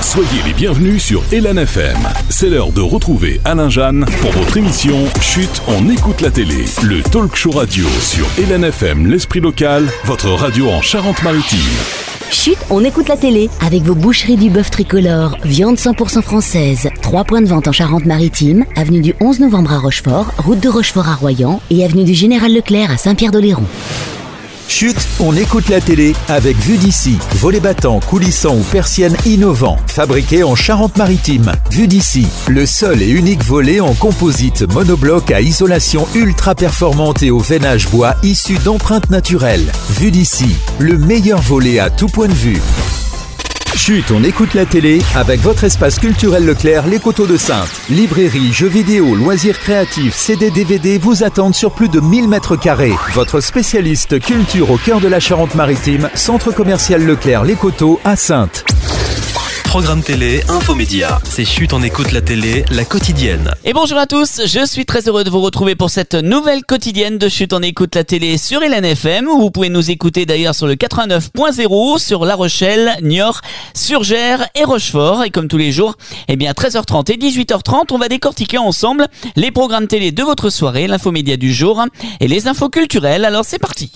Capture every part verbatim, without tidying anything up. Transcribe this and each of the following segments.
Soyez les bienvenus sur Elan F M. C'est l'heure de retrouver Alain Jeanne pour votre émission Chut, on écoute la télé. Le talk show radio sur Elan F M, l'esprit local, votre radio en Charente-Maritime. Chut, on écoute la télé avec vos boucheries du bœuf tricolore, viande cent pour cent française. Trois points de vente en Charente-Maritime, avenue du onze novembre à Rochefort, route de Rochefort à Royan et avenue du Général Leclerc à Saint-Pierre-d'Oléron. Chut, on écoute la télé avec Vue d'ici. Volets battants, coulissants ou persiennes innovants, fabriqués en Charente-Maritime. Vue d'ici, le seul et unique volet en composite monobloc à isolation ultra performante et au veinage bois issu d'empreintes naturelles. Vue d'ici, le meilleur volet à tout point de vue. Chut, on écoute la télé avec votre espace culturel Leclerc, les Coteaux de Saintes. Librairie, jeux vidéo, loisirs créatifs, C D, D V D vous attendent sur plus de mille mètres carrés. Votre spécialiste culture au cœur de la Charente-Maritime, centre commercial Leclerc, les Coteaux à Saintes. Programme télé, infomédia. C'est Chut, on écoute la télé, la quotidienne. Et bonjour à tous, je suis très heureux de vous retrouver pour cette nouvelle quotidienne de Chut, on écoute la télé sur Elan F M, où vous pouvez nous écouter d'ailleurs sur le quatre-vingt-neuf point zéro, sur La Rochelle, Niort, Surgères et Rochefort. Et comme tous les jours, eh bien treize heures trente et dix-huit heures trente, on va décortiquer ensemble les programmes télé de votre soirée, l'infomédia du jour et les infos culturelles. Alors c'est parti.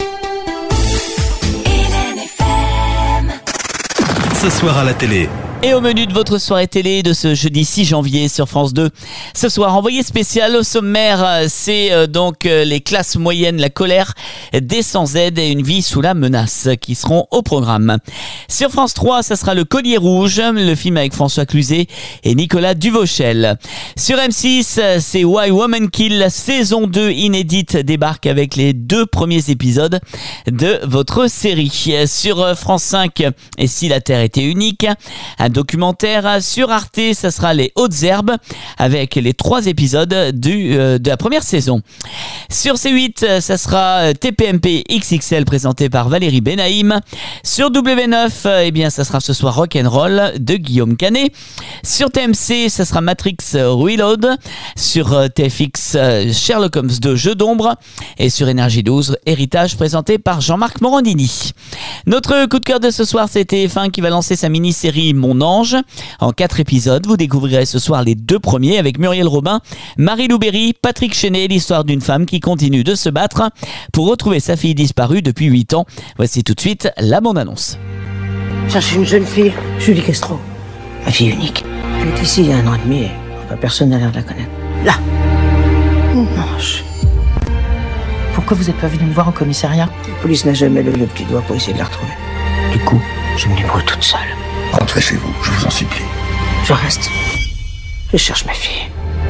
Ce soir à la télé. Et au menu de votre soirée télé de ce jeudi six janvier sur France deux. Ce soir, envoyé spécial au sommaire, c'est euh, donc euh, les classes moyennes, la colère des sans-aide et une vie sous la menace qui seront au programme. Sur France trois, ça sera Le Collier Rouge, le film avec François Cluzet et Nicolas Duvauchel. Sur M six, c'est Why Women Kill, saison deux inédite débarque avec les deux premiers épisodes de votre série. Sur France cinq, Et si la Terre était unique, un documentaire. Sur Arte, ça sera Les Hautes Herbes avec les trois épisodes du, euh, de la première saison. Sur C huit, ça sera T P M P X X L présenté par Valérie Benaïm. Sur W neuf, eh bien, ça sera ce soir Rock'n'Roll de Guillaume Canet. Sur T M C, ça sera Matrix Reload. Sur T F X, Sherlock Holmes deux Jeux d'ombre. Et sur Énergie douze, Héritage présenté par Jean-Marc Morandini. Notre coup de cœur de ce soir, c'est T F un qui va lancer sa mini-série Mon Ange. En quatre épisodes, vous découvrirez ce soir les deux premiers avec Muriel Robin, Marie-Lou Berry, Patrick Chenet, l'histoire d'une femme qui continue de se battre pour retrouver sa fille disparue depuis huit ans. Voici tout de suite la bande-annonce. Cherche une jeune fille, Julie Castro, ma fille unique. Elle est ici il y a un an et demi et enfin, personne n'a l'air de la connaître. Là, Mon Ange. Pourquoi vous n'êtes pas venu me voir au commissariat? La police n'a jamais levé le petit doigt pour essayer de la retrouver. Du coup, je me débrouille toute seule. Rentrez chez vous, je vous en supplie. Je reste. Je cherche ma fille.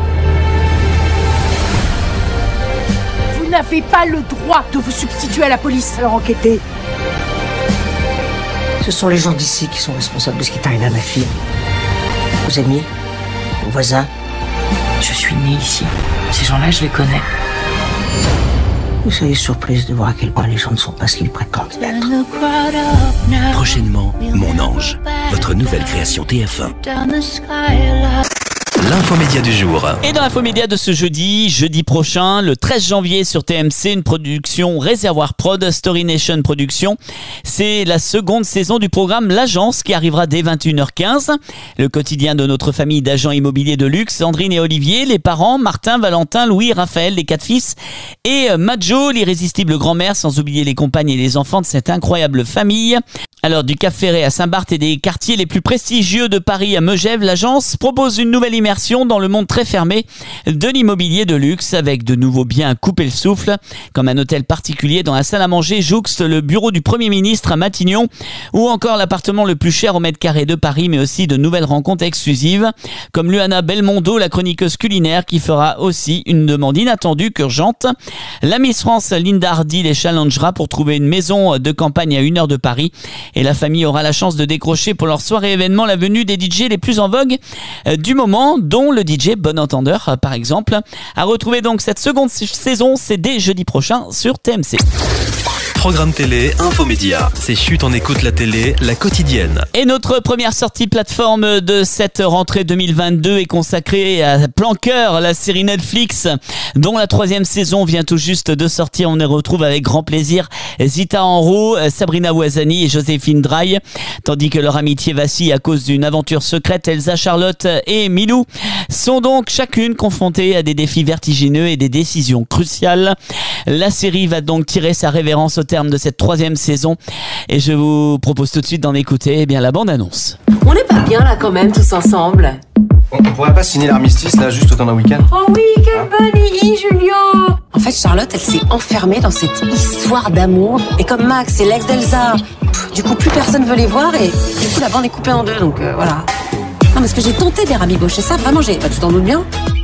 Vous n'avez pas le droit de vous substituer à la police. Alors enquêtez. Ce sont les gens d'ici qui sont responsables de ce qui t'arrive à ma fille. Vos amis, vos voisins. Je suis née ici. Ces gens-là, je les connais. Vous soyez surprise de voir à quel point les gens ne sont pas ce qu'ils prétendent être. Prochainement, Mon Ange, votre nouvelle création T F un. L'infomédia du jour. Et dans l'infomédia de ce jeudi, jeudi prochain, le treize janvier sur T M C, une production Réservoir Prod, Story Nation Production. C'est la seconde saison du programme L'Agence qui arrivera dès vingt et une heures quinze. Le quotidien de notre famille d'agents immobiliers de luxe, Sandrine et Olivier, les parents, Martin, Valentin, Louis, Raphaël, les quatre fils, et Majo, l'irrésistible grand-mère, sans oublier les compagnes et les enfants de cette incroyable famille. Alors, du Cap Ferré à Saint-Barth et des quartiers les plus prestigieux de Paris à Megève, l'agence propose une nouvelle immersion dans le monde très fermé de l'immobilier de luxe avec de nouveaux biens à couper le souffle, comme un hôtel particulier dans la salle à manger jouxte le bureau du Premier ministre à Matignon ou encore l'appartement le plus cher au mètre carré de Paris, mais aussi de nouvelles rencontres exclusives comme Luana Belmondo, la chroniqueuse culinaire qui fera aussi une demande inattendue qu'urgente. La Miss France Linda Hardy les challengera pour trouver une maison de campagne à une heure de Paris. Et la famille aura la chance de décrocher pour leur soirée événement la venue des D J les plus en vogue du moment, dont le D J Bon Entendeur par exemple. À retrouver donc cette seconde saison, c'est dès jeudi prochain sur T M C. Programme télé, infomédia. C'est Chut, on écoute la télé, la quotidienne. Et notre première sortie plateforme de cette rentrée deux mille vingt-deux est consacrée à Plan Cœur, la série Netflix dont la troisième saison vient tout juste de sortir. On les retrouve avec grand plaisir Zita Enro, Sabrina Ouazani et Joséphine Draille. Tandis que leur amitié vacille à cause d'une aventure secrète, Elsa Charlotte et Milou sont donc chacune confrontées à des défis vertigineux et des décisions cruciales. La série va donc tirer sa révérence au terme de cette troisième saison et je vous propose tout de suite d'en écouter eh bien, la bande-annonce. On n'est pas bien là quand même tous ensemble. On, on pourrait pas signer l'armistice là juste autant d'un week-end? Oh oui, quelle bonne idée Julio. En fait Charlotte elle s'est enfermée dans cette histoire d'amour et comme Max c'est l'ex d'Elsa, pff, du coup plus personne veut les voir et du coup la bande est coupée en deux donc euh, voilà. Non parce que j'ai tenté des rabibocher ça, vraiment j'ai... Bah, tu t'en doutes bien.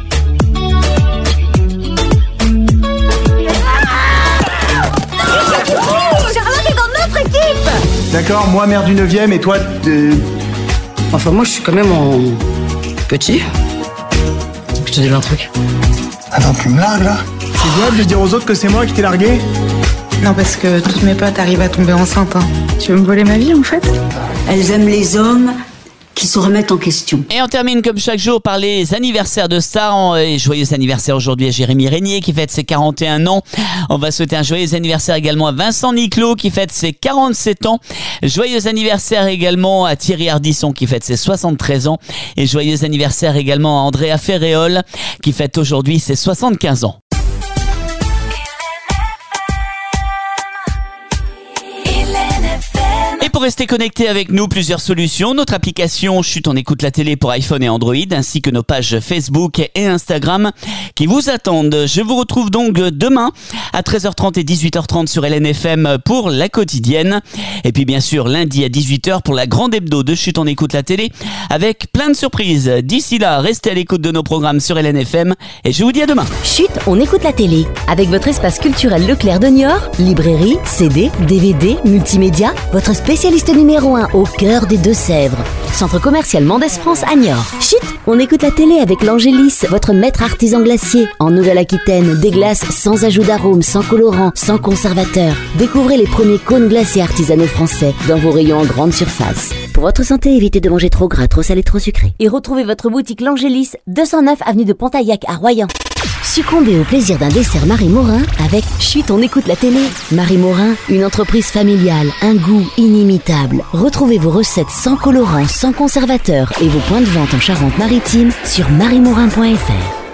D'accord, moi mère du neuvième et toi de... Enfin moi je suis quand même en petit. Je te dis un truc. Attends, tu me largues là? C'est bien de dire aux autres que c'est moi qui t'ai largué? Non parce que toutes mes potes arrivent à tomber enceintes. Hein. Tu veux me voler ma vie en fait? Elles aiment les hommes qui se remettent en question. Et on termine comme chaque jour par les anniversaires de stars. Et joyeux anniversaire aujourd'hui à Jérémy Régnier qui fête ses quarante et un ans. On va souhaiter un joyeux anniversaire également à Vincent Niclot qui fête ses quarante-sept ans. Joyeux anniversaire également à Thierry Ardisson qui fête ses soixante-treize ans. Et joyeux anniversaire également à Andrea Ferréol qui fête aujourd'hui ses soixante-quinze ans. Et pour rester connecté avec nous, plusieurs solutions. Notre application Chut, on écoute la télé pour iPhone et Android, ainsi que nos pages Facebook et Instagram qui vous attendent. Je vous retrouve donc demain à treize heures trente et dix-huit heures trente sur L N F M pour la quotidienne. Et puis bien sûr lundi à dix-huit heures pour la grande hebdo de Chut, on écoute la télé avec plein de surprises. D'ici là, restez à l'écoute de nos programmes sur L N F M et je vous dis à demain. Chut, on écoute la télé avec votre espace culturel Leclerc de Niort, librairie, C D, D V D, multimédia, votre spécialiste numéro un au cœur des Deux-Sèvres. Centre commercial Mendès France à Niort. Chut, on écoute la télé avec l'Angélis, votre maître artisan glacier. En Nouvelle-Aquitaine, des glaces sans ajout d'arôme, sans colorant, sans conservateur. Découvrez les premiers cônes glacés artisanaux français dans vos rayons en grande surface. Pour votre santé, évitez de manger trop gras, trop salé, trop sucré. Et retrouvez votre boutique l'Angélis, deux cent neuf avenue de Pontaillac à Royan. Succombez au plaisir d'un dessert Marie Morin avec Chut, on écoute la télé. Marie Morin, une entreprise familiale, un goût inimitable. Retrouvez vos recettes sans colorant, sans conservateur et vos points de vente en Charente-Maritime sur marie morin point f r.